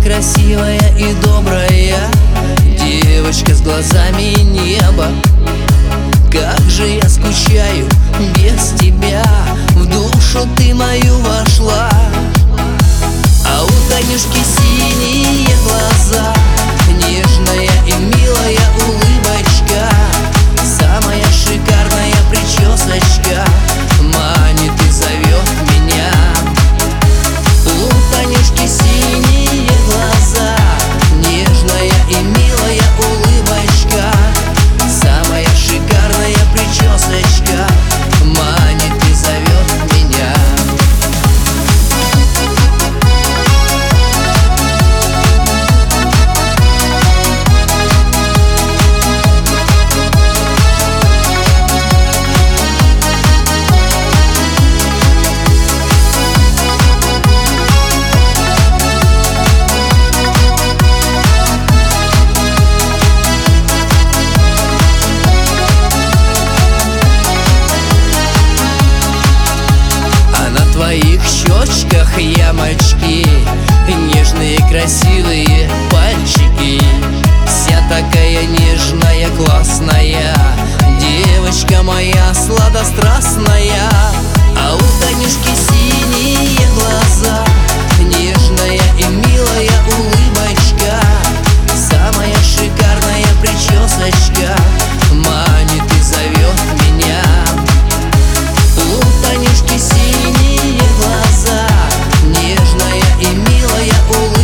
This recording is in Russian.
красивая и добрая, девочка с глазами неба. Как же я скучаю без тебя, в душу ты мою вошла. А у Танюшки синие глаза, нежная и милая улыбочка, самая шикарная причесочка манит и зовет меня. У Танюшки синие глаза, нежная и милая улыбочка, самая шикарная причесочка манит и зовет меня. В твоих щечках ямочки, нежные красивые пальчики, вся такая нежная, классная, девочка моя сладострастная. А у Танюшки синие глаза, нежная и милая улыбочка, самая шикарная причесочка манит и зовет меня. У Танюшки синие глаза, нежная и милая улыбка,